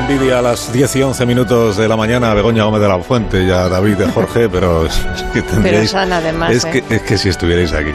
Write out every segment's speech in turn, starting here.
envidia a las 10 y 11 minutos de la mañana a Begoña Gómez de la Fuente y a David de Jorge, pero es que tendríais... Pero sana, además, es que si estuvierais aquí,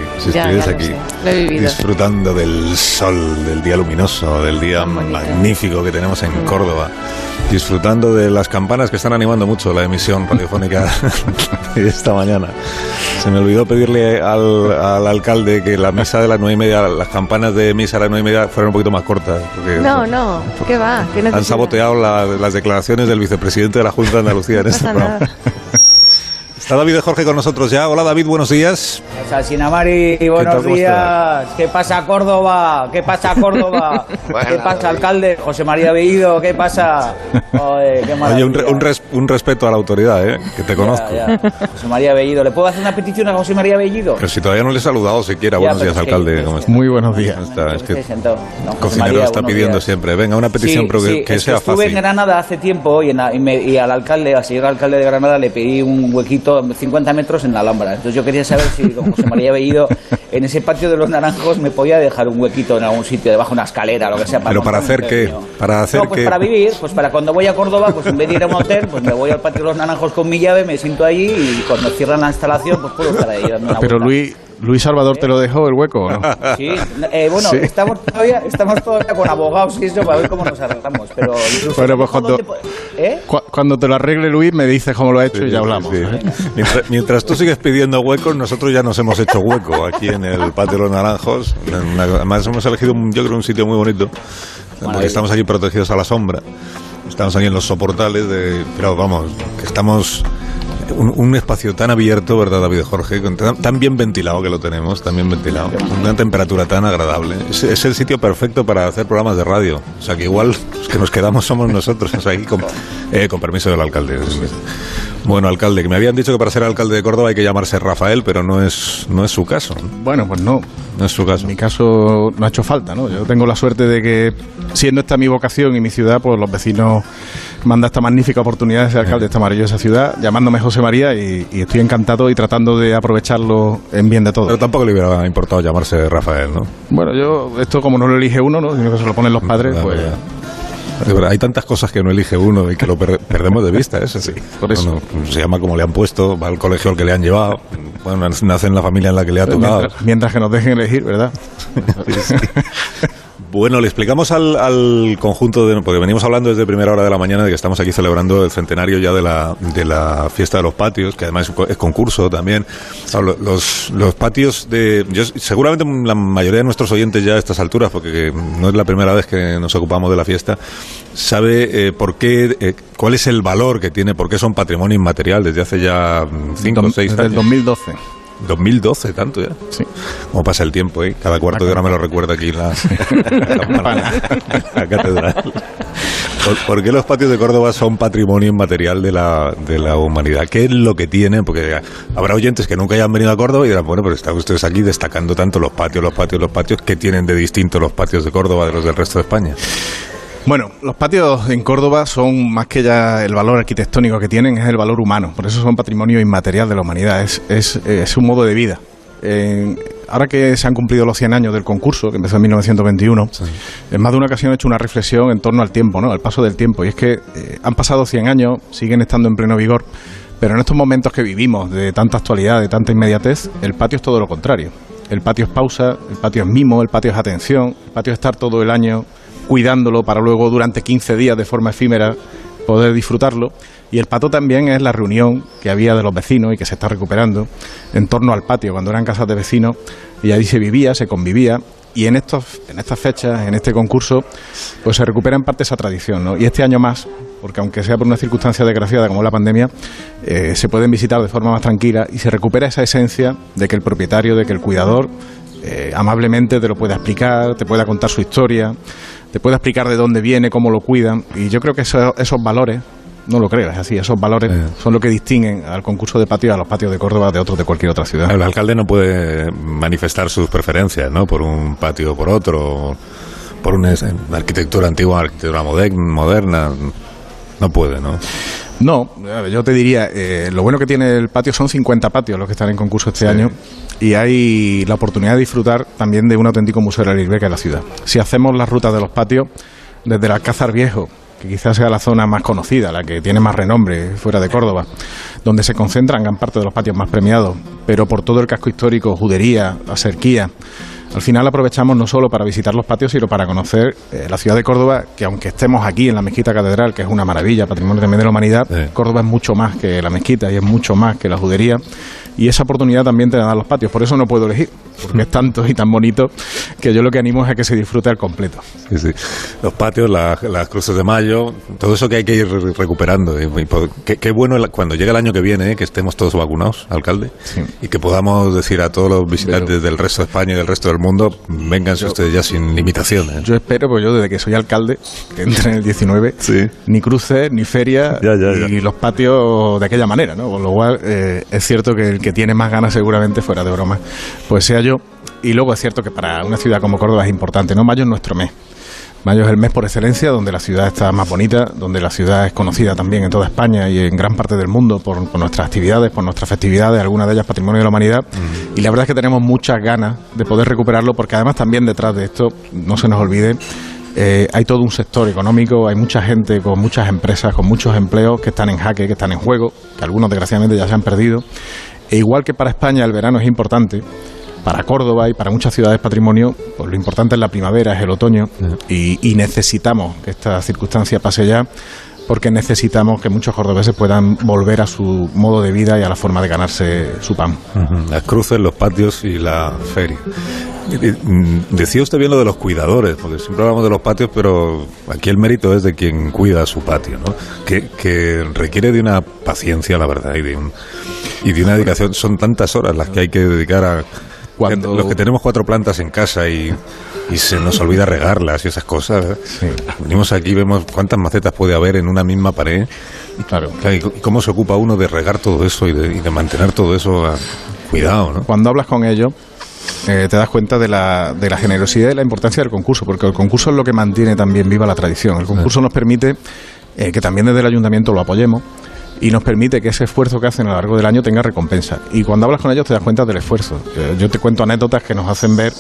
lo he vivido. Disfrutando del sol, del día luminoso, del día magnífico que tenemos en Córdoba, disfrutando de las campanas que están animando mucho la emisión radiofónica de esta mañana. Se me olvidó pedirle al alcalde que la misa de las 9:30, las campanas de misa a las 9:30 fueran un poquito más cortas. No, ¿qué va? ¿Qué han saboteado las declaraciones del vicepresidente de la Junta de Andalucía en este programa. Está David de Jorge con nosotros ya. Hola David, buenos días. Sinamari, buenos días. ¿Qué pasa Córdoba? ¿Qué pasa Córdoba? ¿Qué pasa alcalde? José María Bellido, ¿qué pasa? Oye, un respeto a la autoridad, que te conozco. Ya. José María Bellido, ¿le puedo hacer una petición a José María Bellido? Pero si todavía no le he saludado siquiera. Buenos días, alcalde. ¿Cómo está? Muy buenos días. Es que el cocinero lo está pidiendo siempre. Venga, una petición, pero que sea fácil. Estuve en Granada hace tiempo y al alcalde, al señor alcalde de Granada, le pedí un huequito 50 metros en la Alhambra. Entonces yo quería saber si don José María Bellido en ese patio de los Naranjos me podía dejar un huequito en algún sitio, debajo de una escalera, lo que sea. ¿Pero para hacer qué? ¿Para hacer qué? Para vivir, pues para cuando voy a Córdoba, pues en vez de ir a un hotel, pues me voy al patio de los Naranjos con mi llave, me siento allí y cuando cierran la instalación, pues puedo estar ahí dando una Pero vuelta. Luis Salvador te lo dejó el hueco, ¿no? Sí, sí. Estamos todavía con abogados y eso para ver cómo nos arreglamos. Pero incluso bueno, pues cuando te lo arregle Luis me dices cómo lo ha hecho y ya hablamos. Sí. Mientras tú sigues pidiendo huecos, nosotros ya nos hemos hecho hueco aquí en el patio de los Naranjos. Además hemos elegido, yo creo, un sitio muy bonito, porque estamos aquí protegidos a la sombra. Estamos aquí en los soportales, pero vamos, que estamos... Un espacio tan abierto, ¿verdad, David Jorge? Tan bien ventilado que lo tenemos, tan bien ventilado, con una temperatura tan agradable. Es el sitio perfecto para hacer programas de radio. O sea, que igual los que nos quedamos somos nosotros. O sea, aquí con permiso del alcalde. Bueno, alcalde, que me habían dicho que para ser alcalde de Córdoba hay que llamarse Rafael, pero no es su caso. Bueno, pues no. No es su caso. En mi caso no ha hecho falta, ¿no? Yo tengo la suerte de que, siendo esta mi vocación y mi ciudad, pues los vecinos me han dado esta magnífica oportunidad de ser alcalde de esta maravillosa ciudad, llamándome José María, y estoy encantado y tratando de aprovecharlo en bien de todo. Pero tampoco le hubiera importado llamarse Rafael, ¿no? Bueno, esto como no lo elige uno, ¿no? Sino que se lo ponen los padres, pues... Hay tantas cosas que no elige uno y que lo perdemos de vista, eso sí. Por eso se llama como le han puesto, va al colegio al que le han llevado, bueno, nace en la familia en la que le ha tocado. Mientras que nos dejen elegir, ¿verdad? Sí. Bueno, le explicamos al conjunto, porque venimos hablando desde primera hora de la mañana de que estamos aquí celebrando el centenario ya de la fiesta de los patios, que además es concurso también. Los patios seguramente la mayoría de nuestros oyentes ya a estas alturas, porque no es la primera vez que nos ocupamos de la fiesta, sabe cuál es el valor que tiene, por qué son patrimonio inmaterial desde hace ya 5 o 6 años. Desde el 2012. 2012, tanto ya. Sí. Cómo pasa el tiempo, ¿eh? Cada cuarto de hora me lo recuerda aquí la catedral. ¿Por qué los patios de Córdoba son patrimonio inmaterial de la humanidad? ¿Qué es lo que tienen? Porque habrá oyentes que nunca hayan venido a Córdoba y dirán, bueno, pero están ustedes aquí destacando tanto los patios. ¿Qué tienen de distinto los patios de Córdoba de los del resto de España? Bueno, los patios en Córdoba son más que ya el valor arquitectónico que tienen, es el valor humano. Por eso son patrimonio inmaterial de la humanidad, es un modo de vida. Ahora que se han cumplido los 100 años del concurso, que empezó en 1921, sí, en más de una ocasión he hecho una reflexión en torno al tiempo, ¿no? Al paso del tiempo. Y es que han pasado 100 años, siguen estando en pleno vigor, pero en estos momentos que vivimos de tanta actualidad, de tanta inmediatez, el patio es todo lo contrario. El patio es pausa, el patio es mimo, el patio es atención, el patio es estar todo el año cuidándolo para luego durante 15 días de forma efímera poder disfrutarlo. Y el patio también es la reunión que había de los vecinos y que se está recuperando en torno al patio, cuando eran casas de vecinos, y allí se vivía, se convivía. Y en estas fechas, en este concurso, pues se recupera en parte esa tradición, ¿no? Y este año más, porque aunque sea por una circunstancia desgraciada como la pandemia, se pueden visitar de forma más tranquila y se recupera esa esencia de que el propietario, de que el cuidador amablemente te lo pueda explicar, te pueda contar su historia, te pueda explicar de dónde viene, cómo lo cuidan. Y yo creo que esos valores, no lo creo, es así, esos valores son lo que distinguen al concurso de patio, a los patios de Córdoba de otros de cualquier otra ciudad. El alcalde no puede manifestar sus preferencias, ¿no? Por un patio o por otro, por una arquitectura antigua, arquitectura moderna, no puede, ¿no? No, yo te diría, lo bueno que tiene el patio son 50 patios los que están en concurso este año, y hay la oportunidad de disfrutar también de un auténtico museo de la Ilbeca en la ciudad. Si hacemos las rutas de los patios, desde el Alcázar Viejo, que quizás sea la zona más conocida, la que tiene más renombre fuera de Córdoba, donde se concentran gran parte de los patios más premiados, pero por todo el casco histórico, Judería, Aserquía. Al final aprovechamos no solo para visitar los patios, sino para conocer la ciudad de Córdoba, que aunque estemos aquí en la Mezquita Catedral, que es una maravilla, patrimonio también de la humanidad, Córdoba es mucho más que la mezquita y es mucho más que la judería, y esa oportunidad también te la dan los patios. Por eso no puedo elegir, porque es tanto y tan bonito que yo lo que animo es a que se disfrute al completo. Sí, sí. Los patios, las cruces de mayo, todo eso que hay que ir recuperando. Qué bueno cuando llegue el año que viene, que estemos todos vacunados, alcalde, y que podamos decir a todos los visitantes del resto de España y del resto del mundo, vénganse ustedes ya sin limitaciones. Yo espero, pues yo desde que soy alcalde, que entre en el 19, ni cruces, ni feria, y los patios de aquella manera, ¿no? Con lo cual es cierto que el que tiene más ganas seguramente, fuera de broma, pues sea yo. Y luego es cierto que para una ciudad como Córdoba es importante, ¿no? Mayo es nuestro mes. Mayo es el mes por excelencia, donde la ciudad está más bonita, donde la ciudad es conocida también en toda España y en gran parte del mundo por nuestras actividades, por nuestras festividades, algunas de ellas patrimonio de la humanidad. Y la verdad es que tenemos muchas ganas de poder recuperarlo, porque además también detrás de esto, no se nos olvide, hay todo un sector económico, hay mucha gente con muchas empresas, con muchos empleos que están en jaque, que están en juego, que algunos desgraciadamente ya se han perdido. E igual que para España el verano es importante, para Córdoba y para muchas ciudades patrimonio, pues lo importante es la primavera, es el otoño, y necesitamos que esta circunstancia pase ya, porque necesitamos que muchos cordobeses puedan volver a su modo de vida y a la forma de ganarse su pan. Las cruces, los patios y la feria. Decía usted bien lo de los cuidadores, porque siempre hablamos de los patios, pero aquí el mérito es de quien cuida su patio, ¿no? Que requiere de una paciencia, la verdad, y de una dedicación. Son tantas horas las que hay que dedicar a... Cuando los que tenemos 4 plantas en casa y se nos olvida regarlas y esas cosas, venimos aquí y vemos cuántas macetas puede haber en una misma pared. Claro. Y cómo se ocupa uno de regar todo eso y de mantener todo eso cuidado, ¿no? Cuando hablas con ellos, te das cuenta de la generosidad y la importancia del concurso, porque el concurso es lo que mantiene también viva la tradición. El concurso nos permite que también desde el ayuntamiento lo apoyemos, y nos permite que ese esfuerzo que hacen a lo largo del año tenga recompensa. Y cuando hablas con ellos te das cuenta del esfuerzo. Yo te cuento anécdotas que nos hacen ver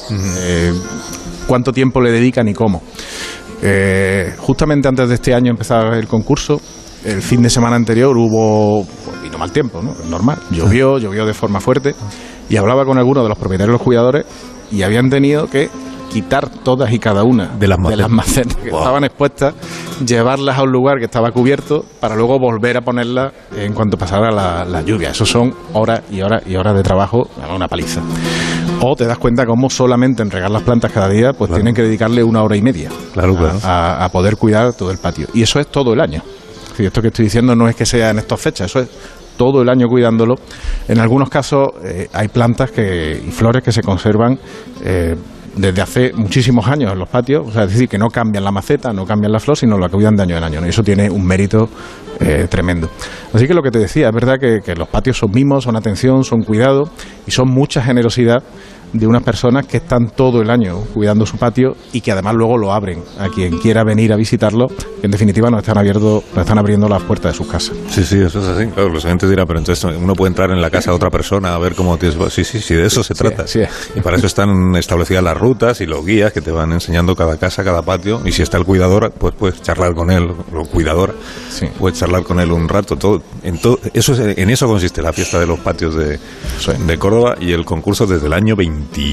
cuánto tiempo le dedican y cómo. Justamente antes de este año empezar el concurso, el fin de semana anterior vino mal tiempo, ¿no? Es normal. Llovió de forma fuerte, y hablaba con algunos de los propietarios de los cuidadores y habían tenido que quitar todas y cada una de las macetas que estaban expuestas, llevarlas a un lugar que estaba cubierto para luego volver a ponerlas en cuanto pasara la lluvia. Eso son horas y horas y horas de trabajo, una paliza. O te das cuenta cómo solamente en regar las plantas cada día pues tienen que dedicarle 1 hora y media a poder cuidar todo el patio. Y eso es todo el año. Si esto que estoy diciendo no es que sea en estas fechas, eso es todo el año cuidándolo. En algunos casos hay plantas y flores que se conservan desde hace muchísimos años en los patios, o sea, es decir, que no cambian la maceta, no cambian la flor, sino la cuidan de año en año, ¿no? Y eso tiene un mérito tremendo. Así que lo que te decía, es verdad que los patios son mimos, son atención, son cuidado, y son mucha generosidad de unas personas que están todo el año cuidando su patio y que además luego lo abren a quien quiera venir a visitarlo, que en definitiva nos están abriendo las puertas de sus casas. Sí, eso es así. Claro, los oyentes dirán, pero entonces uno puede entrar en la casa de otra persona a ver cómo tienes... Sí, de eso se trata. Sí. Y para eso están establecidas las rutas y los guías que te van enseñando cada casa, cada patio, y si está el cuidador, pues puedes charlar con él, o cuidadora, puedes charlar con él un rato. En eso consiste la fiesta de los patios de Córdoba, y el concurso desde el año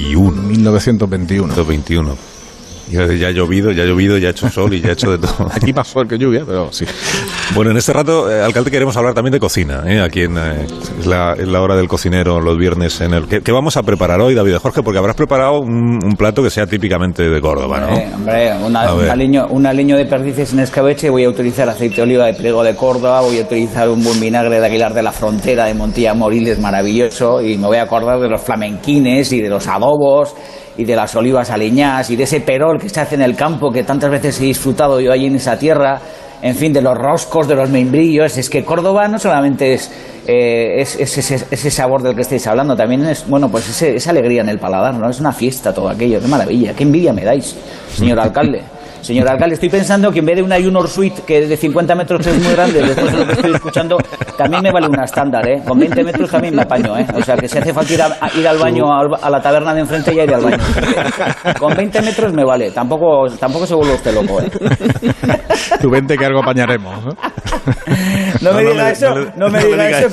1921. Ya ha llovido, ya ha hecho sol y ya ha hecho de todo. Aquí más sol que lluvia, pero sí. Bueno, en este rato, alcalde, queremos hablar también de cocina. Aquí es la hora del cocinero los viernes. ¿Qué vamos a preparar hoy, David Jorge? Porque habrás preparado un plato que sea típicamente de Córdoba, ¿no? Hombre, un aliño de perdices en escabeche. Voy a utilizar aceite de oliva de Priego de Córdoba. Voy a utilizar un buen vinagre de Aguilar de la Frontera, de Montilla Moriles, maravilloso. Y me voy a acordar de los flamenquines y de los adobos y de las olivas aliñadas y de ese perol que se hace en el campo, que tantas veces he disfrutado yo allí en esa tierra, en fin, de los roscos, de los membrillos. Es que Córdoba no solamente es ese sabor del que estáis hablando, también es, esa alegría en el paladar, ¿no? Es una fiesta todo aquello, qué maravilla, qué envidia me dais, señor alcalde. Señor alcalde, estoy pensando que en vez de una Junior Suite que de 50 metros es muy grande, después de lo que estoy escuchando, también me vale una estándar, ¿eh? Con 20 metros también me apaño, ¿eh? O sea, que si hace falta ir al baño, a la taberna de enfrente, ya iré al baño. Con 20 metros me vale, tampoco se vuelve usted loco, ¿eh? Tú vente que algo apañaremos, ¿no? No me diga eso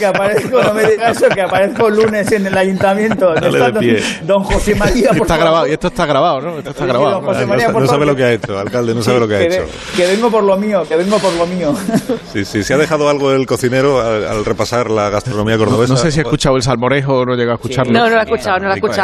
que aparezco el lunes en el ayuntamiento. No le dé pie. Don José María, por Está favor. grabado, y esto está grabado, ¿no? Esto está grabado. Don José María, por No sabe favor, lo que ha hecho, alcalde, no sabe lo que ha hecho. Que vengo por lo mío. Sí, se ha dejado algo el cocinero al repasar la gastronomía cordobesa. No sé si ha escuchado el salmorejo o no llega a escucharlo. No lo he escuchado.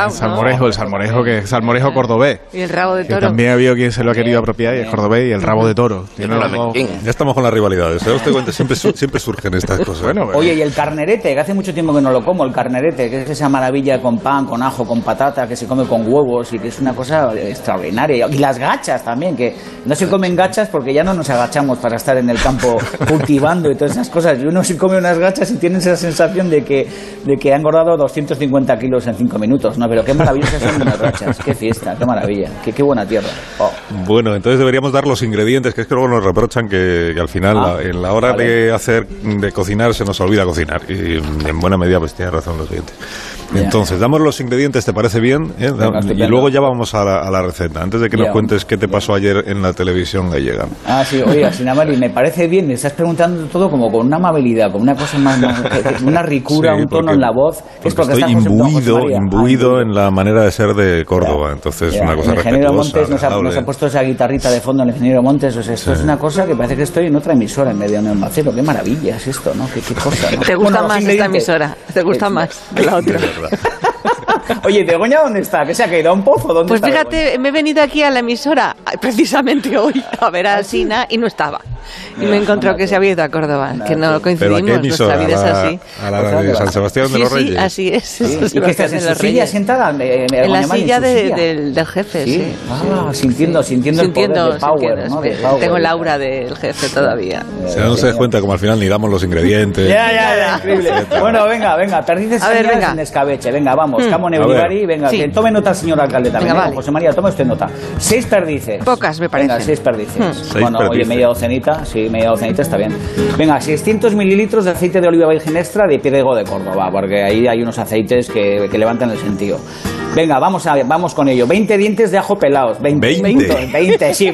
El salmorejo cordobés. Y el rabo de Que toro. también ha habido quien se lo ha querido apropiar, y es cordobés, y el rabo de toro. Tiene los dos. Ya estamos con las rivalidades. ¿Se da usted cuenta? Siempre surgen estas cosas. Bueno, Oye, y el carnerete, que hace mucho tiempo que no lo como, el carnerete, que es esa maravilla con pan, con ajo, con patata, que se come con huevos y que es una cosa extraordinaria. Y las gachas también, que no se comen gachas porque ya no nos agachamos para estar en el campo cultivando y todas esas cosas. Y uno se come unas gachas y tiene esa sensación de que ha engordado 250 kilos en 5 minutos. No, pero qué maravillosas son unas gachas, qué fiesta, qué maravilla, qué buena tierra. Oh. Bueno, entonces deberíamos dar los ingredientes, que es que luego nos reprochan que al final, en la hora de cocinar, se nos olvida cocinar. Y en buena medida, pues tiene razón los oyentes. Entonces, damos los ingredientes, ¿te parece bien? Y luego ya vamos a la receta. Antes de que nos cuentes qué te pasó ayer en la televisión gallega. Sí, oiga, Sinamari, me parece bien. Me estás preguntando todo como con una amabilidad, con una cosa más una ricura, un tono en la voz. Es porque estoy imbuido en la manera de ser de Córdoba. Entonces, una cosa respetuosa. El ingeniero Montes nos ha puesto esa guitarrita de fondo, el ingeniero Montes. O sea, esto es una cosa que parece que estoy en otra emisora en medio de un Albacete. Qué maravilla es esto, ¿no? Qué cosa, ¿no? ¿Te gusta más esta emisora? ¿Te gusta más que la otra? Oye, ¿Begoña dónde está? ¿Que se ha caído a un pozo? ¿Dónde está? Pues fíjate, me he venido aquí a la emisora precisamente hoy a ver a Sina y no estaba. Y me encontró que se había ido a Córdoba, que no coincidimos, nuestra vida es así. ¿A la de San Sebastián de los Reyes? Sí, así es. ¿Sí? ¿Y qué estás en su silla sentada? En la silla del jefe, sí. Sintiendo el poder de Power, ¿no? Tengo el aura del jefe todavía. Se dan ustedes cuenta como al final ni damos los ingredientes. Ya, increíble. Bueno, venga, perdices en escabeche. Venga, vamos, Camon Euribari, venga, que tome nota el señor alcalde también. Venga, vale. José María, tome usted nota. 6 perdices. Pocas, me parece. Venga, 6 perdices. Bueno, oye, media docenita está bien. Venga, 600 mililitros de aceite de oliva virgen extra de Priego de Córdoba, porque ahí hay unos aceites que levantan el sentido. Venga, vamos con ello. 20 dientes de ajo pelados. 20, sí.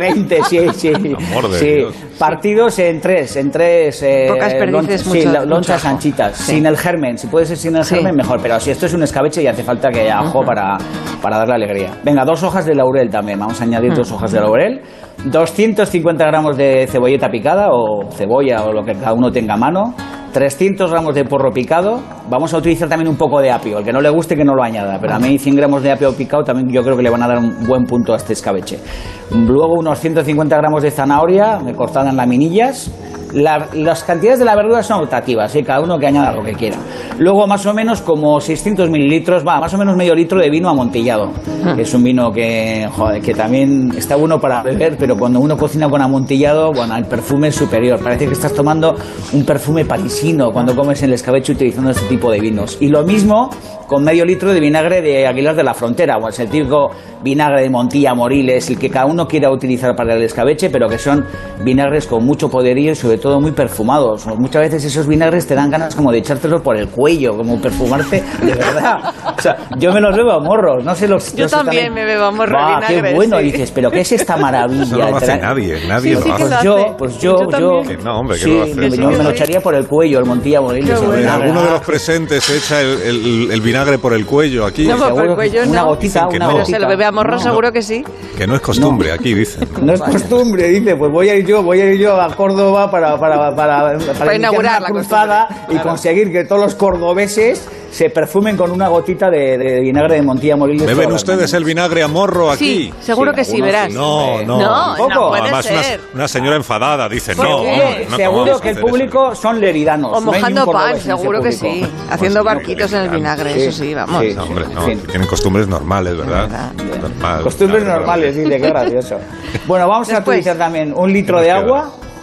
Amor de sí. Dios. Partidos en tres pocas perdices, lonchas anchitas, sí. Sin el germen. Si puede ser sin el germen, mejor. Pero si esto es un escabeche, ya hace falta que haya ajo para darle alegría. Venga, 2 hojas de laurel también. Vamos a añadir 2 hojas de laurel. 250 gramos de cebolleta picada o cebolla o lo que cada uno tenga a mano. 300 gramos de porro picado. Vamos a utilizar también un poco de apio. El que no le guste, que no lo añada. Pero a mí 100 gramos de apio picado también yo creo que le van a dar un buen punto a este escabeche. Luego unos 150 gramos de zanahoria cortada en laminillas. Las cantidades de la verdura son optativas, ¿sí? Cada uno que añada lo que quiera. Luego más o menos como 600 mililitros, más o menos medio litro de vino amontillado. Es un vino que también está bueno para beber, pero cuando uno cocina con amontillado, bueno, el perfume es superior. Parece que estás tomando un perfume parisino cuando comes el escabeche utilizando este tipo de vinos. Y lo mismo con medio litro de vinagre de Aguilar de la Frontera, o es el típico vinagre de Montilla, Moriles, el que cada uno quiera utilizar para el escabeche, pero que son vinagres con mucho poderío y sobre todo muy perfumados. Muchas veces esos vinagres te dan ganas como de echártelo por el cuello, como perfumarte de verdad. O sea, yo me los bebo a morros, no sé los... Yo también me bebo a morros vinagre. Qué bueno, sí. Dices, pero ¿qué es esta maravilla? Eso no lo hace nadie Sí, lo hace. Pues yo No, hombre, sí, ¿qué lo hace? yo me lo echaría por el cuello, el Montilla, Moriles. Alguno de los presentes se echa el vinagre por el cuello aquí. No, por el cuello una no. gotita, Dicen que una no. Pero se lo bebe a morro seguro que sí. Que no es costumbre, aquí dicen. No es costumbre, dice, pues voy a ir yo a Córdoba para inaugurar una la cruzada y conseguir que todos los cordobeses se perfumen con una gotita de vinagre de Montilla, Moriles. ¿Beben ustedes el vinagre a morro aquí? Sí, seguro que sí, verás. No. No puede Además, ser. una señora enfadada dice, ¿Por no, qué? hombre, no Seguro tomamos que el hacer eso. público son leridanos. O no hay mojando ningún pan, cordobés en ese seguro que público. sí. Haciendo barquitos en el vinagre, Sí. eso sí, vamos. Sí. No, hombre, no, Sí. tienen costumbres normales, ¿verdad? Normal, Costumbres claro, normales, dice, qué gracioso. Bueno, vamos a Después. utilizar también un litro de agua.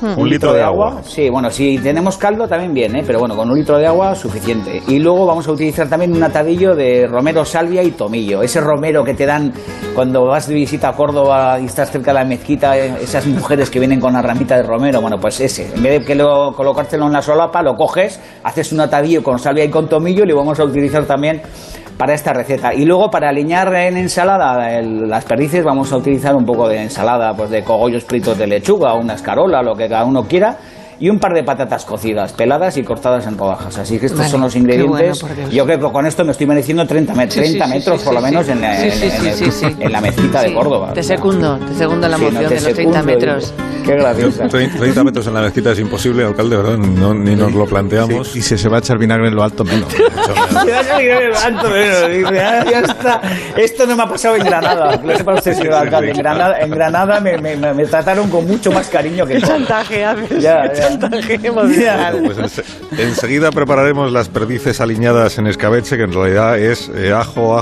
Un litro de agua. Sí, bueno, si tenemos caldo también bien, pero bueno, con un litro de agua suficiente. Y luego vamos a utilizar también un atadillo de romero, salvia y tomillo. Ese romero que te dan cuando vas de visita a Córdoba y estás cerca de la mezquita, esas mujeres que vienen con una ramita de romero, bueno, pues ese. En vez de que colocártelo en la solapa, lo coges, haces un atadillo con salvia y con tomillo y lo vamos a utilizar también para esta receta. Y luego para aliñar en ensalada las perdices vamos a utilizar un poco de ensalada, pues de cogollos fritos de lechuga, una escarola, lo que cada uno quiera, y un par de patatas cocidas, peladas y cortadas en rodajas. Así que estos son los ingredientes. Bueno, yo creo que con esto me estoy mereciendo 30 metros por lo menos en la mezquita de Córdoba. Te segundo la moción de los 30 metros. Qué graciosa. 30 metros en la mezquita es imposible, alcalde, ¿verdad? Ni nos lo planteamos. Sí, y si se va a echar vinagre en lo alto, menos. Se va a echar vinagre en lo alto, menos. Ya está. Esto no me ha pasado en Granada. Que lo sepa usted, señor alcalde. En Granada me trataron con mucho más cariño que el chantaje, a ver. Ya. Pues enseguida prepararemos las perdices aliñadas en escabeche, que en realidad es ajo.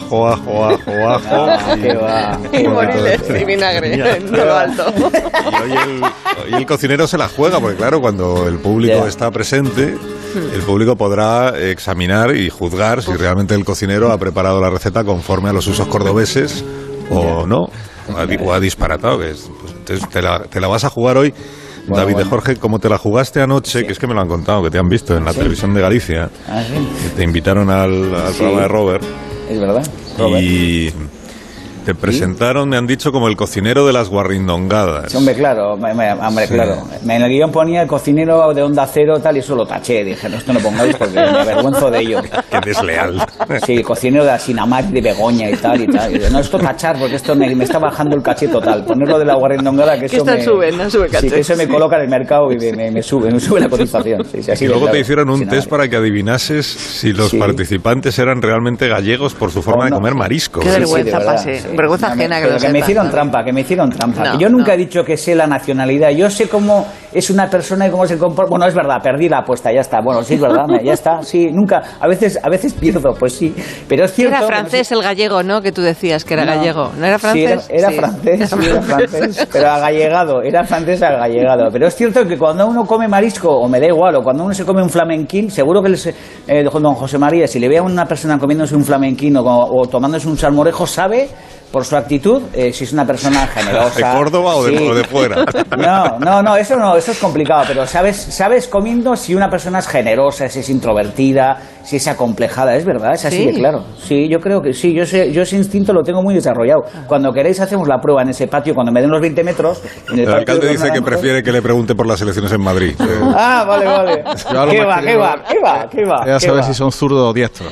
Y moriles y vinagre en lo alto. Y el cocinero se la juega, porque claro, cuando el público está presente, el público podrá examinar y juzgar si realmente el cocinero ha preparado la receta conforme a los usos cordobeses o no, o ha disparatado. Pues, te la vas a jugar hoy. David de Jorge, como te la jugaste anoche, que es que me lo han contado, que te han visto en la televisión de Galicia, que te invitaron al programa de Robert. Es verdad, Robert. Y te presentaron, me han dicho, como el cocinero de las guarrindongadas. Sí, hombre, claro. Claro. En el guión ponía el cocinero de Onda Cero, tal, y eso lo taché. Dije, no, esto no pongáis porque me avergüenzo de ello. Qué desleal. Sí, el cocinero de la Sinamar, de Begoña y tal. Y no, esto tachar, porque esto me está bajando el caché total. Ponerlo de la guarrindongada, que eso no sube caché. Sí, que eso me coloca en el mercado y me sube la cotización. Sí, así y luego te hicieron un test para que adivinases si los participantes eran realmente gallegos por su forma de comer marisco. Qué vergüenza pase. Vergüenza ajena que me hicieron trampa. No, yo nunca he dicho que sé la nacionalidad. Yo sé cómo es una persona y cómo se comporta. Bueno, es verdad, perdí la apuesta, ya está. Bueno, sí, es verdad, ya está. Sí, nunca. A veces pierdo, pues sí. Pero es cierto. Era francés el gallego, ¿no? Que tú decías que era gallego. ¿No era francés? Sí, era francés, pero agallegado. Era francés agallegado. Pero es cierto que cuando uno come marisco, o me da igual, o cuando uno se come un flamenquín, seguro que don José María, si le ve a una persona comiéndose un flamenquín o tomándose un salmorejo, sabe por su actitud si es una persona generosa. ¿De Córdoba o de fuera? No, eso es complicado, pero sabes comiendo si una persona es generosa, si es introvertida, si es acomplejada, es verdad, es así de claro. Sí, yo creo que sí, yo ese instinto lo tengo muy desarrollado. Cuando queréis hacemos la prueba en ese patio, cuando me den los 20 metros. El alcalde dice que prefiere que le pregunte por las elecciones en Madrid. Vale. ¿Qué va? Ya sabes si son zurdos o diestros.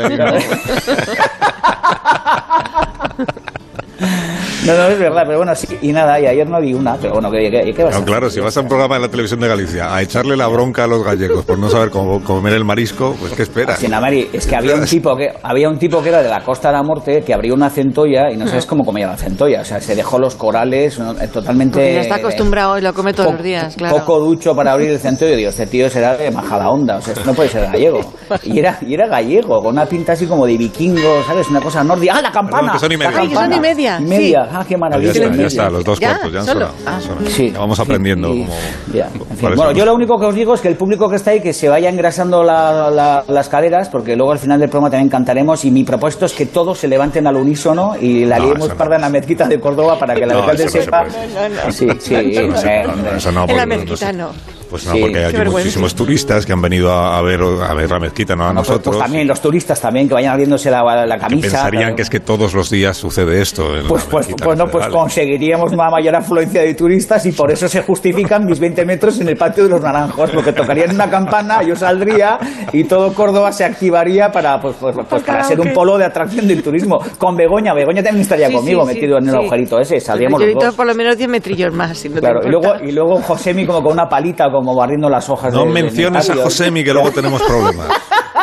No, es verdad, pero bueno, sí, y nada, y ayer no di una, pero bueno, ¿qué vas a hacer? Claro, si vas a un programa de la televisión de Galicia a echarle la bronca a los gallegos por no saber cómo comer el marisco, pues ¿qué esperas? Sí, Mari, es que había un tipo que era de la Costa de la Morte, que abrió una centolla y no sabes cómo comía la centolla, o sea, se dejó los corales totalmente... Porque ya está acostumbrado y lo come todos los días, claro. Poco ducho para abrir el centollo, digo, este tío será de Majadahonda, o sea, esto no puede ser gallego. Y era gallego, con una pinta así como de vikingo, ¿sabes? Una cosa nórdica. ¡Ah, la campana! Perdón, que son y media. ¡Ay, que son y media! Media. Ah, qué maravilla. Ya está, los dos cuerpos, ya han sonado. Sí. Ya vamos aprendiendo. Bueno, yo lo único que os digo es que el público que está ahí, que se vaya engrasando las caderas, porque luego al final del programa también cantaremos, y mi propósito es que todos se levanten al unísono y la liemos parda en la mezquita de Córdoba para que la alcalde sepa. Sí. Eso no, en la mezquita no. Pues no, porque hay muchísimos turistas que han venido a ver la mezquita, no a nosotros. Pues también los turistas también, que vayan abriéndose la camisa. Que pensarían que es que todos los días sucede esto. Pues conseguiríamos una mayor afluencia de turistas y por eso se justifican mis 20 metros en el patio de los Naranjos, porque tocarían una campana, yo saldría y todo Córdoba se activaría para ser un polo de atracción del turismo. Con Begoña también estaría conmigo metido en el agujerito ese, saldríamos los dos. Por lo menos 10 metrillos más. Si no claro, y luego Josemi como con una palita, como barriendo las hojas. No menciones a Josemi, que luego tenemos problemas.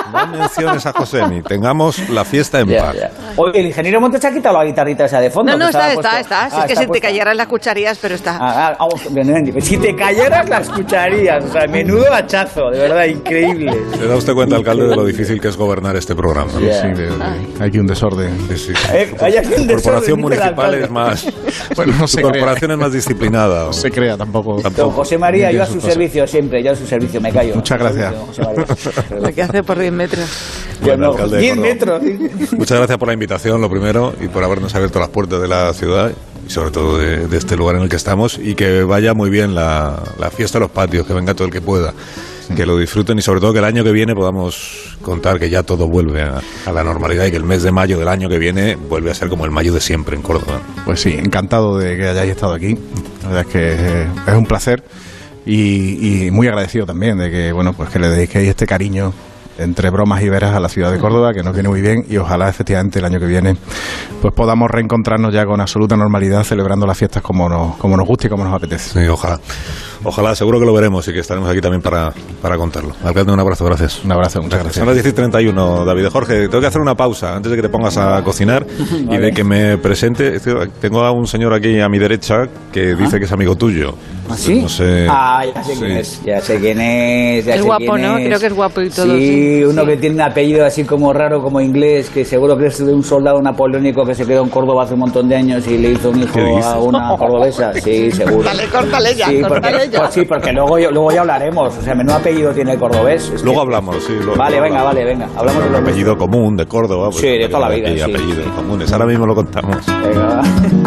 No menciones a Josemi. Tengamos la fiesta en paz. Oye, el ingeniero Montes ha quitado la guitarrita esa de fondo. No, está. Si es que si te cayeran las cucharillas, pero está. Si te cayeran las cucharillas. O sea, menudo hachazo, de verdad, increíble. ¿Se da usted cuenta, alcalde, de lo difícil que es gobernar este programa? ¿No? Sí, hay aquí un desorden. Sí. Hay aquí un La corporación municipal es más... Bueno, no su corporación es más disciplinada. No se crea tampoco. Don José María, yo a su servicio siempre, yo a su servicio, me callo. Muchas gracias. Lo que hace por 10 metros. Bueno, alcalde, 10 metros. Muchas gracias por la invitación, lo primero, y por habernos abierto las puertas de la ciudad, y sobre todo de este lugar en el que estamos, y que vaya muy bien la fiesta de los patios, que venga todo el que pueda, que lo disfruten, y sobre todo que el año que viene podamos contar que ya todo vuelve a la normalidad y que el mes de mayo del año que viene vuelve a ser como el mayo de siempre en Córdoba. Pues sí, encantado de que hayáis estado aquí. La verdad es que es un placer y muy agradecido también de que, bueno, pues que le dediquéis este cariño entre bromas y veras a la ciudad de Córdoba, que nos viene muy bien, y ojalá efectivamente el año que viene pues podamos reencontrarnos ya con absoluta normalidad, celebrando las fiestas como nos gusta y como nos apetece. Sí, ojalá, seguro que lo veremos y que estaremos aquí también para contarlo. Alcalde, un abrazo, gracias. Un abrazo, muchas gracias. Son las 10:31, David de Jorge. Tengo que hacer una pausa antes de que te pongas a cocinar y de que me presente. Tengo a un señor aquí a mi derecha que dice que es amigo tuyo. ¿Ah, sí? No sé. Ya sé quién es. Ya sé quién es. Es guapo, ¿no? Creo que es guapo y todo. Sí, uno que tiene un apellido así como raro, como inglés, que seguro que es de un soldado napoleónico que se quedó en Córdoba hace un montón de años y le hizo un hijo a una cordobesa. Sí, seguro. Córtale ya. Pues sí, porque luego ya hablaremos. O sea, menudo apellido tiene el cordobés. Luego hablamos, sí. Vale, venga. Hablamos de un apellido común de Córdoba. Pues, sí, de toda la vida. Sí. Apellidos comunes. Ahora mismo lo contamos. Venga.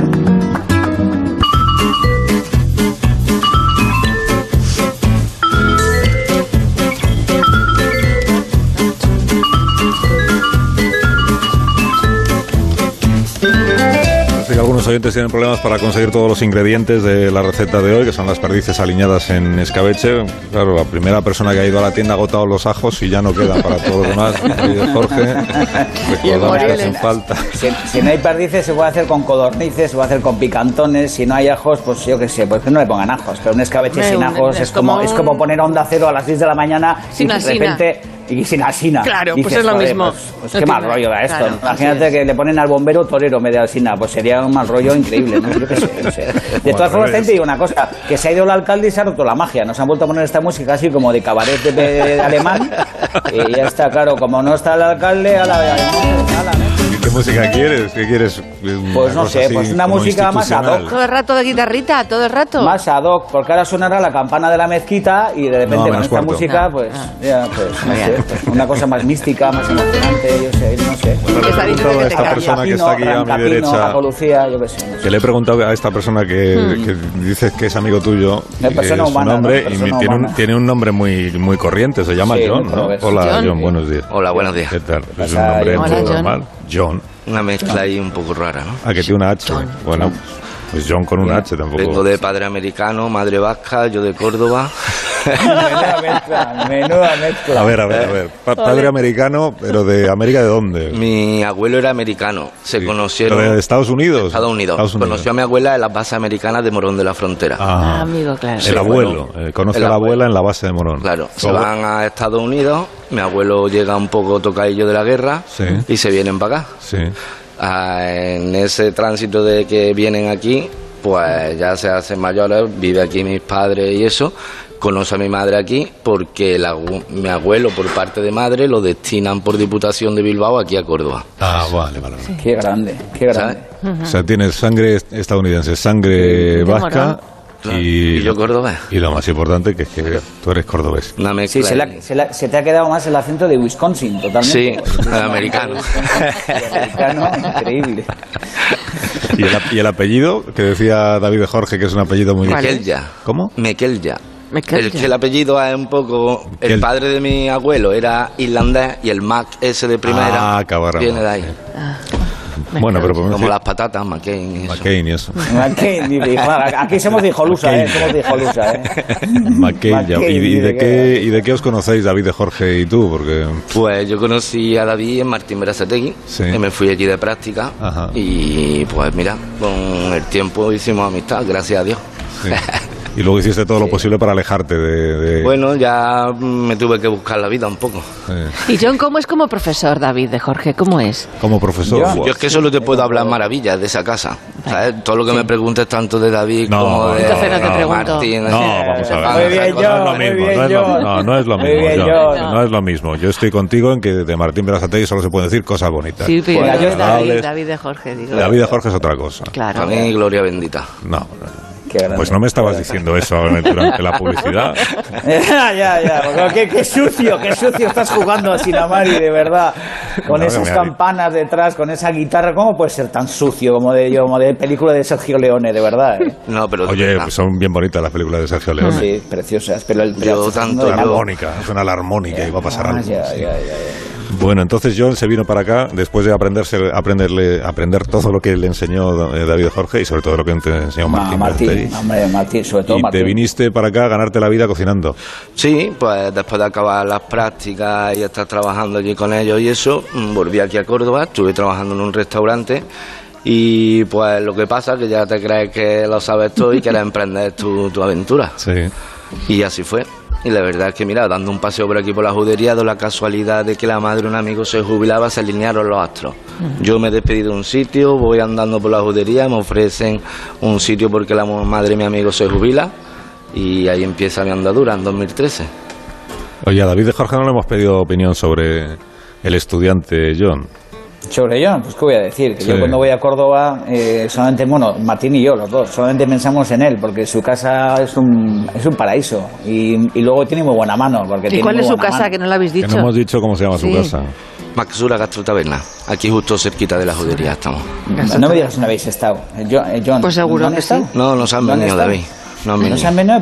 Algunos oyentes tienen problemas para conseguir todos los ingredientes de la receta de hoy, que son las perdices aliñadas en escabeche. Claro, la primera persona que ha ido a la tienda ha agotado los ajos y ya no quedan para todos los demás. Jorge, recordamos que hacen falta. Si no hay perdices, se puede hacer con codornices, se puede hacer con picantones. Si no hay ajos, pues yo qué sé, pues que no le pongan ajos. Pero un escabeche sin ajos es como poner Onda Cero a las 10 de la mañana y de repente... Y sin asina. Claro, dices, pues es lo mismo. Pues qué mal rollo da esto. Claro, imagínate que le ponen al bombero torero en vez de alsina. Pues sería un mal rollo increíble, ¿no? Yo qué sé, no sé. De todas formas, te digo una cosa, que se ha ido el alcalde y se ha roto la magia. Nos han vuelto a poner esta música así como de cabaret de alemán. Y ya está, claro, como no está el alcalde, ¿Qué música quieres? ¿Qué quieres? Pues no sé, pues una música más ad hoc. Todo el rato de guitarrita, todo el rato. Más ad hoc, porque ahora sonará la campana de la mezquita y de repente con esta música, pues no sé, pues una cosa más mística, más emocionante, no sé. Bueno, le he preguntado a esta persona que está aquí a mi derecha, que le he preguntado a esta persona que dices que es amigo tuyo, su nombre, y tiene un nombre muy corriente, se llama John, ¿no? Hola, John, buenos días. Hola, buenos días. ¿Qué tal? Es un nombre normal. John. Una mezcla ahí un poco rara, ¿no? Ah, que tiene una H. Bueno, pues John con una H tampoco. Vengo de padre americano, madre vasca, yo de Córdoba. Menuda mezcla. A ver. Padre americano, pero ¿de América de dónde? Mi abuelo era americano. Se conocieron... ¿De Estados Unidos? Estados Unidos. Conoció a mi abuela en las bases americanas de Morón de la Frontera. Amigo, claro. El abuelo. Conoce a la abuela en la base de Morón. Claro. Se van a Estados Unidos. Mi abuelo llega un poco tocadillo de la guerra. Sí. Y se vienen para acá. Sí. En ese tránsito de que vienen aquí, pues ya se hacen mayores, vive aquí mis padres y eso. Conoce a mi madre aquí porque mi abuelo por parte de madre lo destinan por Diputación de Bilbao aquí a Córdoba. Ah, vale. Sí. Qué grande. O sea, tienes sangre estadounidense, sangre vasca y yo cordobés. Y lo más importante que es que tú eres cordobés. Una mezcla. Sí, se te ha quedado más el acento de Wisconsin, totalmente. Sí, americano. Americano, increíble. ¿Y el apellido que decía David de Jorge, que es un apellido muy... Mequelya. ¿Cómo? Mequelya. El apellido es un poco... El padre de mi abuelo era irlandés y el Mac ese de primera viene de ahí. Bueno, pero como las patatas, McCain y eso. McCain, aquí somos de hijolusa, somos de hijolusa, ¿Y de qué os conocéis, David de Jorge y tú? Porque... Pues yo conocí a David en Martín Berasategui, que me fui allí de práctica. Y pues mira, con el tiempo hicimos amistad, gracias a Dios. Sí. Y luego hiciste todo lo posible para alejarte de... Bueno, ya me tuve que buscar la vida un poco. ¿Y John cómo es como profesor, David de Jorge? ¿Cómo es? Como profesor. Yo es que solo te puedo hablar maravillas de esa casa. ¿Sabes? Todo lo que me preguntes tanto de David como de entonces no te pregunto. Martín. No, vamos a ver. Muy bien, John. No es lo mismo. Muy bien, John. John. No es lo mismo. Yo estoy contigo en que de Martín Berasategui solo se pueden decir cosas bonitas. Sí, pero Pues, yo agradables. David de Jorge, digo. David de Jorge es otra cosa. Claro. Para mí, gloria bendita. No. Qué grande. Pues no me estabas diciendo eso durante la publicidad. Ya. Qué sucio estás jugando a Sinamari, de verdad. Con No, esas mira, campanas detrás, con esa guitarra. ¿Cómo puede ser tan sucio como de película de Sergio Leone, de verdad? No, pero Oye, pues son bien bonitas las películas de Sergio Leone. Sí, preciosas. Pero Yo tanto La yo- armónica, suena la armónica y va a pasar algo. Ya. Bueno, entonces John se vino para acá después de aprender todo lo que le enseñó David Jorge y sobre todo lo que te enseñó Martín. Martín, sobre todo Y Martín. te viniste para acá a ganarte la vida cocinando. Sí, pues después de acabar las prácticas y estar trabajando allí con ellos y eso, volví aquí a Córdoba, estuve trabajando en un restaurante y pues lo que pasa es que ya te crees que lo sabes todo y quieres emprender tu aventura. Sí. Y así fue. Y la verdad es que, mira, dando un paseo por aquí por la judería, de la casualidad de que la madre de un amigo se jubilaba, se alinearon los astros. Yo me despedí de un sitio, voy andando por la judería, me ofrecen un sitio porque la madre de mi amigo se jubila y ahí empieza mi andadura en 2013. Oye, a David de Jorge no le hemos pedido opinión sobre el estudiante John. Sobre John, pues qué voy a decir, que Sí. yo cuando voy a Córdoba solamente, bueno, Martín y yo, los dos, solamente pensamos en él, porque su casa es un paraíso y luego tiene muy buena mano. Porque ¿Y tiene cuál muy es su buena casa, mano. que no lo habéis Que dicho? no hemos dicho cómo se llama Sí. su casa. Maxura Gastrotaberna, aquí justo cerquita de la judería estamos. No me digas si no habéis estado. John, Pues seguro ¿no han que sí. estado? No, nos han ¿No han venido, estado? David. No, ¿No se han venido?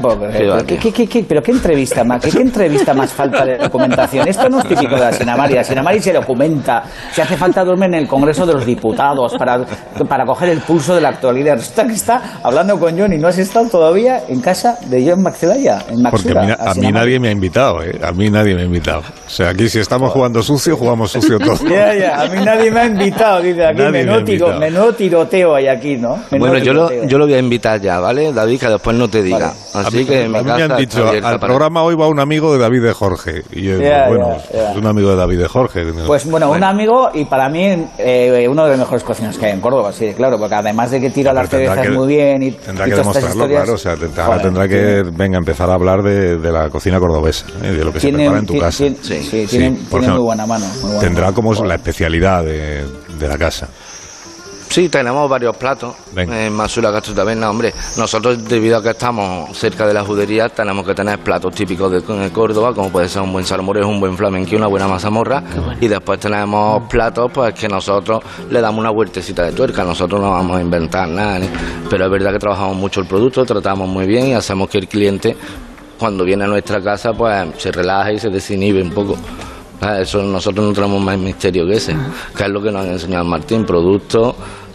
¿Pero qué entrevista más? ¿Qué entrevista más falta de documentación? Esto no es típico de la Sinamari. La Sinamari se documenta. Si hace falta duerme en el Congreso de los Diputados para coger el pulso de la actualidad. Resulta que está hablando con John y no has estado todavía en casa de John Maxelaya, en Porque Maxura. a mí nadie me ha invitado, ¿eh? A mí nadie me ha invitado. O sea, aquí si estamos jugando sucio, jugamos sucio todos. Ya, a mí nadie me ha invitado. Dice aquí, Nadie me ha invitado. menudo tiroteo hay aquí, ¿no? Menudo Bueno, yo tiroteo. lo voy a invitar ya, ¿vale? David, que después no te diga. A Así mí, que mi a mí me casa han está dicho, abierta al para- programa hoy va un amigo de David de Jorge. Y yo digo, Ya, bueno, ya. es un amigo de David de Jorge. Pues bueno, un amigo y para mí uno de los mejores cocineros que hay en Córdoba, sí, claro, porque además de que tira las Pero tendrá cervezas que- muy bien y Tendrá y que todas estas demostrarlo, historias, claro. O sea, joder, tendrá que empezar a hablar de la cocina cordobesa, de lo que se prepara en tu casa. Sí. Tiene por muy ejemplo, buena mano. muy buena Tendrá mano. como Joder. la especialidad de la casa. Sí, tenemos varios platos Venga. en Maxura Gastrotaberna. Hombre, nosotros, debido a que estamos cerca de la judería, tenemos que tener platos típicos de Córdoba, como puede ser un buen salmorejo, un buen flamenquillo, una buena mazamorra. Y después tenemos platos pues que nosotros le damos una vueltecita de tuerca. Nosotros no vamos a inventar nada, pero es verdad que trabajamos mucho el producto, tratamos muy bien y hacemos que el cliente, cuando viene a nuestra casa, pues se relaje y se desinhibe un poco. Eso nosotros no tenemos más misterio que ese, que es lo que nos ha enseñado Martín: producto,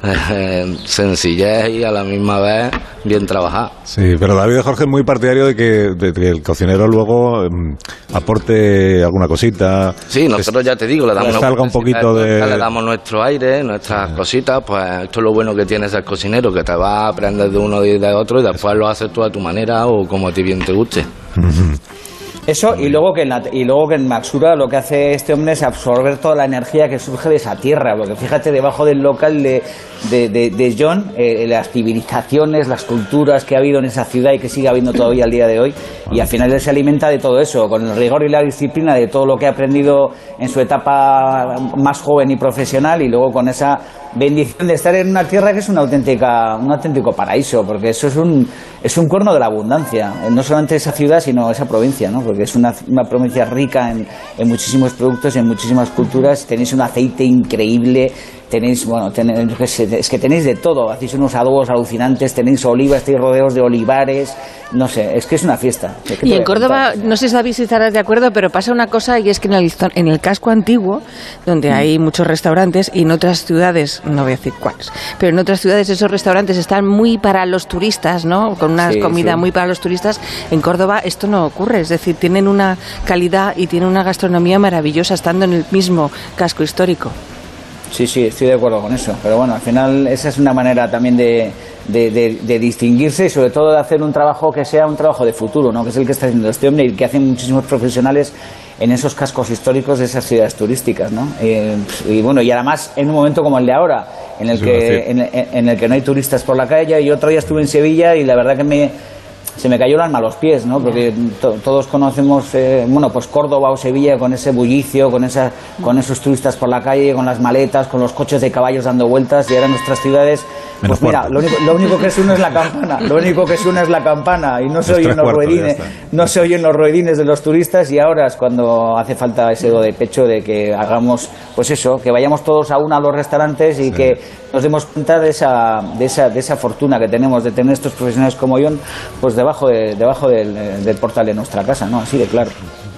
sencillez y a la misma vez bien trabajado. Sí, pero David de Jorge es muy partidario de que el cocinero luego aporte alguna cosita. Sí, nosotros ya te digo, le damos que una salga un vueltecita poquito tuerca, de- le damos nuestro aire, nuestras cositas. Pues esto es lo bueno que tiene ser cocinero, que te vas a aprender de uno y de otro y después lo haces tú a tu manera o como a ti bien te guste. Eso, y luego que en Maxura lo que hace este hombre es absorber toda la energía que surge de esa tierra, porque fíjate, debajo del local de John, las civilizaciones, las culturas que ha habido en esa ciudad y que sigue habiendo todavía al día de hoy, y al final él se alimenta de todo eso, con el rigor y la disciplina de todo lo que ha aprendido en su etapa más joven y profesional, y luego con esa bendición de estar en una tierra que es un auténtico paraíso, porque eso es un cuerno de la abundancia, no solamente esa ciudad, sino esa provincia, ¿no? Porque es una provincia rica en muchísimos productos, en muchísimas culturas. Tenéis un aceite increíble, tenéis, es que tenéis de todo, hacéis unos adobos alucinantes, tenéis olivas, estáis rodeados de olivares, no sé, es que es una fiesta. ¿Qué te Y voy en a Córdoba, contar? no sé si David si estarás de acuerdo, pero pasa una cosa, y es que en el casco antiguo, donde hay muchos restaurantes, y en otras ciudades, no voy a decir cuáles, pero en otras ciudades esos restaurantes están muy para los turistas, ¿no? Con una Sí, comida sí. muy para los turistas. En Córdoba esto no ocurre, es decir, tienen una calidad y tienen una gastronomía maravillosa estando en el mismo casco histórico. Sí, estoy de acuerdo con eso. Pero bueno, al final esa es una manera también de de distinguirse y sobre todo de hacer un trabajo que sea un trabajo de futuro, ¿no? Que es el que está haciendo este hombre y que hacen muchísimos profesionales en esos cascos históricos de esas ciudades turísticas, ¿no? Y bueno, y además en un momento como el de ahora, en el que no hay turistas por la calle. Y otro día estuve en Sevilla y la verdad que se me cayó el alma a los pies, ¿no? Porque todos conocemos, pues Córdoba o Sevilla con ese bullicio, con esos turistas por la calle, con las maletas, con los coches de caballos dando vueltas, y ahora nuestras ciudades, pues mira, lo único que suena es la campana, y no se oyen los ruedines de los turistas, y ahora es cuando hace falta ese do de pecho de que hagamos, pues eso, que vayamos todos a los restaurantes y que nos demos cuenta de esa fortuna que tenemos de tener estos profesionales como Jon, pues debajo del portal de nuestra casa, ¿no? Así de claro.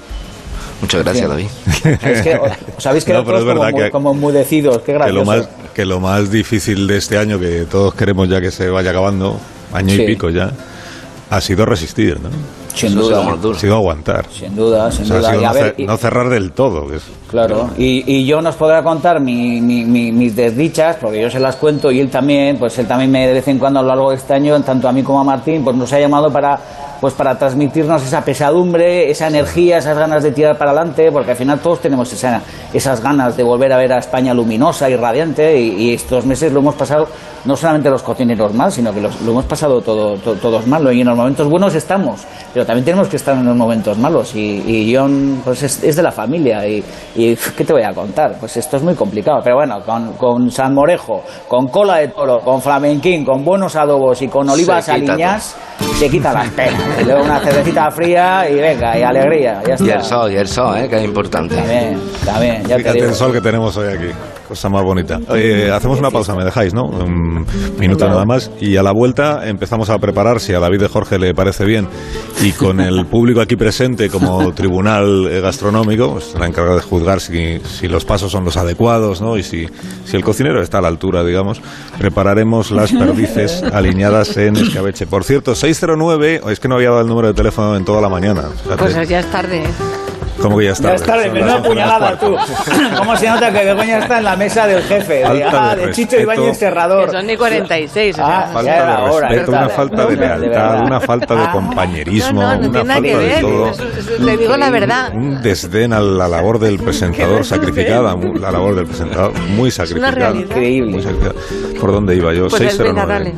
Muchas gracias, David. Es que os habéis quedado todos como enmudecidos. Qué gracioso. Que lo más difícil de este año, que todos queremos ya que se vaya acabando, año y pico ya, ha sido resistir, ¿no? Sin duda. Ha sido aguantar. Sin duda. Ha sido no cerrar del todo. Claro, y yo nos podrá contar mis desdichas, porque yo se las cuento, y él también de vez en cuando a lo largo de este año, tanto a mí como a Martín, pues nos ha llamado para transmitirnos esa pesadumbre, esa energía, esas ganas de tirar para adelante, porque al final todos tenemos esas ganas de volver a ver a España luminosa y radiante, y estos meses lo hemos pasado, no solamente los cocineros mal, sino que lo hemos pasado todos mal, y en los momentos buenos estamos, pero también tenemos que estar en los momentos malos, y Jon pues es de la familia, y ¿qué te voy a contar? Pues esto es muy complicado, pero bueno, con salmorejo, con cola de toro, con flamenquín, con buenos adobos y con olivas aliñadas, se quita las penas. Y luego una cervecita fría y venga, y alegría, ya está. Y el sol, que es importante. También, ya fíjate el sol que tenemos hoy aquí, cosa más bonita. Hacemos una pausa, me dejáis, ¿no? Un minuto nada más, y a la vuelta empezamos a preparar, si a David de Jorge le parece bien, y con el público aquí presente como tribunal gastronómico, pues será encargado de juzgar si los pasos son los adecuados, ¿no? Y si el cocinero está a la altura, digamos, prepararemos las perdices aliñadas en escabeche. Por cierto, 609, es que no había dado el número de teléfono en toda la mañana. Fíjate. Pues ya es tarde, ¿eh? ¿Cómo que ya es tarde? Ya es tarde, menuda puñalada tú. ¿Cómo se nota que Begoña está en la mesa del jefe? De Chicho Ibáñez Serrador. Que son ni 46. Falta de respeto, una falta de lealtad, una falta de compañerismo, no una tiene nada falta que ver. de todo. Le digo la verdad. Un desdén a la labor del presentador, sacrificada, la labor del presentador, muy sacrificada. Es una realidad. Increíble. ¿Por dónde iba yo? Pues 609.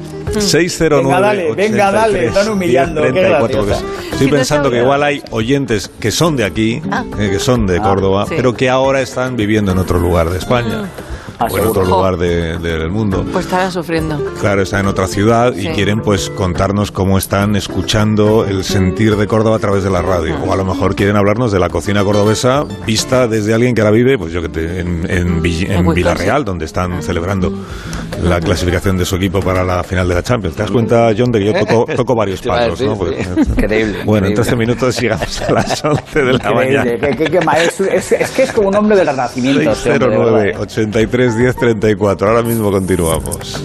609. Venga, dale, están humillando. 34. Estoy pensando que igual hay oyentes que son de aquí, que son de Córdoba, sí, pero que ahora están viviendo en otro lugar de España. O en otro lugar del mundo. Pues estarán sufriendo. Claro, están en otra ciudad y quieren pues contarnos cómo están escuchando el sentir de Córdoba a través de la radio. O a lo mejor quieren hablarnos de la cocina cordobesa vista desde alguien que ahora vive, pues yo que en Villarreal, donde están celebrando la clasificación de su equipo para la final de la Champions. ¿Te das cuenta, Jon, de que yo toco varios palos, ¿no? Porque, increíble. Bueno, en 13 minutos llegamos a las 11 de la mañana. Es que es como un hombre del Renacimiento. 609 83 10 34. Ahora mismo continuamos.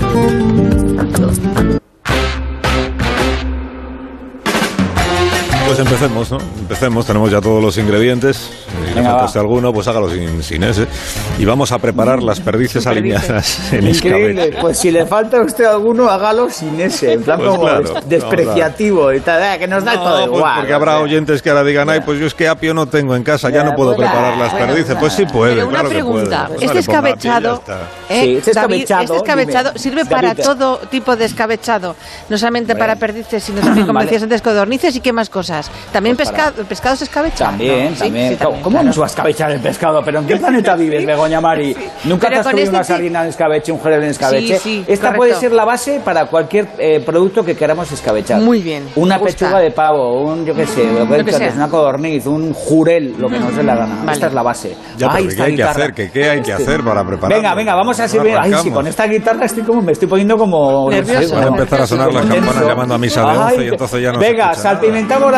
Pues empecemos, ¿no? Tenemos ya todos los ingredientes. Si le faltaste alguno, pues hágalo sin ese. Y vamos a preparar las perdices aliñadas en escabeche. Increíble, pues si le falta a usted alguno, hágalo sin ese. En plan, pues como claro, despreciativo y tal, que nos da todo igual. Pues porque habrá oyentes que ahora digan, ay, pues yo es que apio no tengo en casa, ya no puedo preparar las perdices. Pues sí puede, pero claro pregunta, que puede. Este escabechado, este escabechado sirve para todo tipo de escabechado, no solamente para perdices, sino también, como decías antes, codornices y qué más cosas. ¿También pues pescado se escabecha? También. Sí, ¿Cómo nos va a escabechar el pescado? ¿Pero en qué planeta vives, Begoña Mari? ¿Nunca te has comido una sardina en escabeche, un jerez en escabeche? Sí, esta puede ser la base para cualquier producto que queramos escabechar. Muy bien. Una pechuga de pavo, un, yo qué sé, una codorniz, un jurel, lo que nos dé la gana. Vale. Esta es la base. Ya, pero ¿qué hay que hacer? ¿Qué hay que hacer para prepararlo? Venga, vamos a servir. Ay, sí, con esta guitarra me estoy poniendo como nervioso. Van a empezar a sonar las campanas llamando a misa de 11 y entonces ya no. Venga, salpimentamos las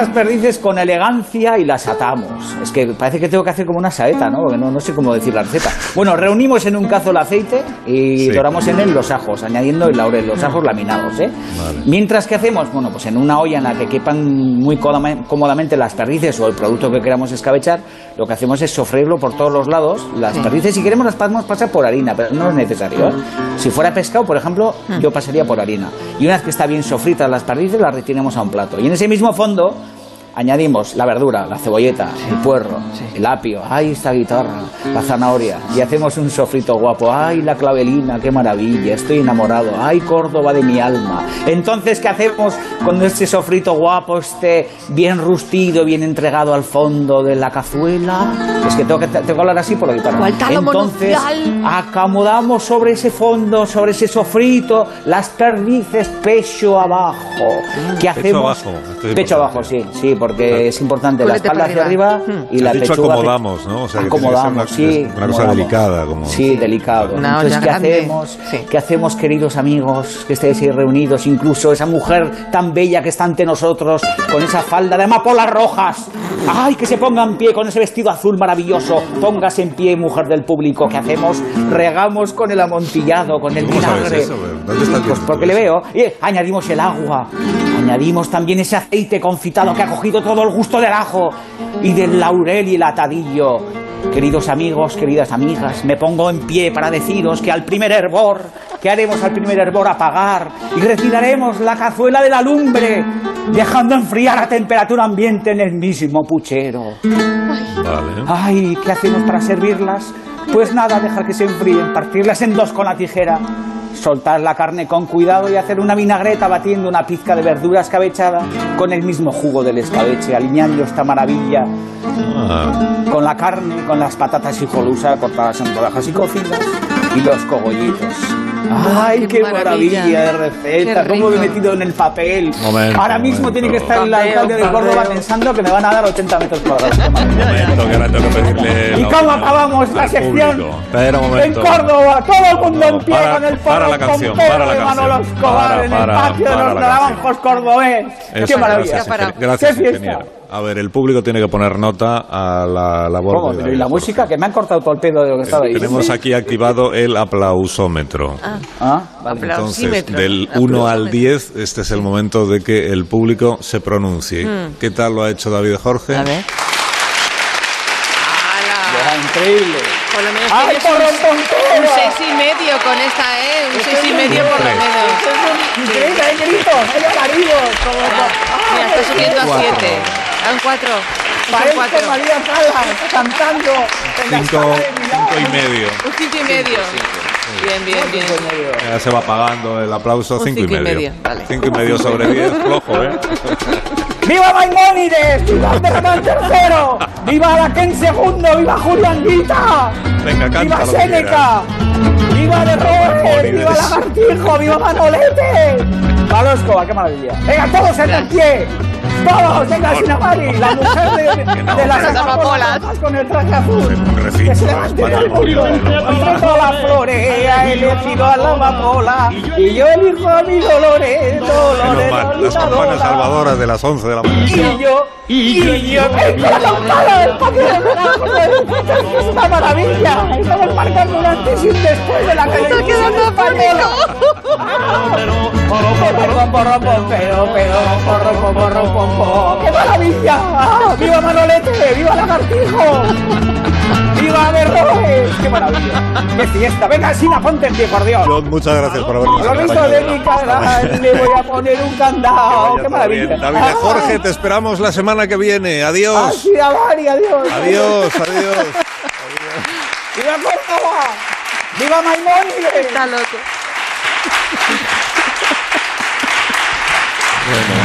perdices con elegancia y las atamos. Es que parece que tengo que hacer como una saeta, ¿no? Porque no sé cómo decir la receta. Bueno, reunimos en un cazo el aceite y doramos en él los ajos, añadiendo el laurel, los ajos laminados, ¿eh? Vale. Mientras que hacemos, bueno, pues en una olla en la que quepan muy cómodamente las perdices o el producto que queramos escabechar, lo que hacemos es sofreírlo por todos los lados. Las perdices, si queremos, las podemos pasar por harina, pero no es necesario, ¿eh? Si fuera pescado, por ejemplo, yo pasaría por harina. Y una vez que está bien sofritas las perdices, las retiremos a un plato. Y en ese mismo fondo añadimos la verdura, la cebolleta, el puerro, el apio, ¡ay, esta guitarra!, la zanahoria, y hacemos un sofrito guapo. ¡Ay, la clavelina, qué maravilla! Estoy enamorado. ¡Ay, Córdoba de mi alma! Entonces, ¿qué hacemos cuando este sofrito guapo esté bien rustido, bien entregado al fondo de la cazuela? Es que tengo que hablar así por la guitarra. Entonces, acomodamos sobre ese fondo, sobre ese sofrito, las perdices pecho abajo. ¿Qué hacemos? Pecho abajo, sí, porque es importante la espalda hacia arriba y la pechuga. Acomodamos, ¿no? O sea, acomodamos, una cosa delicada. Sí, delicado. Entonces, ¿qué hacemos, queridos amigos, que estéis ahí reunidos? Incluso esa mujer tan bella que está ante nosotros, con esa falda de amapolas rojas. ¡Ay, que se ponga en pie con ese vestido azul maravilloso! Póngase en pie, mujer del público. ¿Qué hacemos? Regamos con el amontillado, con el vinagre. ¿Dónde está pues porque le veo. Y añadimos el agua. Añadimos también ese aceite confitado que ha cogido todo el gusto del ajo y del laurel y el atadillo. Queridos amigos, queridas amigas, me pongo en pie para deciros que al primer hervor, que haremos al primer hervor apagar y retiraremos la cazuela de la lumbre, dejando enfriar a temperatura ambiente en el mismo puchero. Vale. Ay, ¿qué hacemos para servirlas? Pues nada, dejar que se enfríen, partirlas en dos con la tijera, soltar la carne con cuidado y hacer una vinagreta batiendo una pizca de verdura escabechada con el mismo jugo del escabeche, alineando esta maravilla con la carne, con las patatas hijolusa cortadas en rodajas y cocidas y los cogollitos. ¡Ay, qué maravilla de receta! ¿Cómo me he metido en el papel? Ahora mismo tiene que estar el alcalde de Córdoba pensando que me van a dar 80 metros cuadrados. Que ahora tengo que pedirle. ¿Y cómo acabamos la sección? Espera un momento. En Córdoba, todo el mundo en pie con el para la canción, para la canción. Manolo Escobar en el patio de los naranjos cordobés. ¡Qué maravilla! Gracias, ingeniero. A ver, el público tiene que poner nota a la labor de... ¿Y la música? Que me han cortado todo el pedo de lo que estaba ahí. Tenemos aquí activado el aplausómetro. Vale. Entonces, del 1 al 10, este es el momento de que el público se pronuncie. ¿Qué tal lo ha hecho David Jorge? A ver. Increíble. Por lo menos ¡ay, un 6,5 con esta, ¿eh? Un 6,5 por lo menos. Increíble, hay gritos, hay alaridos. Mira, está subiendo a 7. A un 4. Parece María Salas cantando en la escala de Milán. 5,5. Un 5,5. Bien. Ya se va pagando el aplauso. 5,5. Vale. 5,5 sobre 10, flojo, ¿eh? ¡Viva Maimónides! ¡Viva Abderramán III! ¡Viva Alaquén II! ¡Viva Julián Guita! Venga, canta. ¡Viva Séneca! ¡Viva de Robles! ¡Viva Lagartijo! ¡Viva Manolete! ¡Manolo Escobar, qué maravilla! ¡Venga, todos en pie! ¡Todos! ¡Venga, Sinamari! La mujer de las amapolas con el traje azul. Que se levante el mundo. Yo la florea, he elegido a la amapola y yo elijo a mi Dolores. Las campanas salvadoras de las 11 de la mañana. Y yo tengo la campana del patio de naranjos. Es una maravilla. Estamos marcando un antes y un después de la televisión española. ¡Qué maravilla! ¡Viva Manolete! ¡Viva Lagartijo! ¡Viva Berroes! ¡Qué maravilla! ¡Qué fiesta! ¡Venga, Sina, ponte en pie, por Dios! John, muchas gracias por habernos Lo visto de mi cara, le voy a poner un candado. ¡Qué maravilla! David Jorge, te esperamos la semana que viene. Adiós. ¡Así, Mari! ¡Adiós! Adiós. ¡Viva Córdoba! ¡Viva Maimónides! Está loco. Bueno.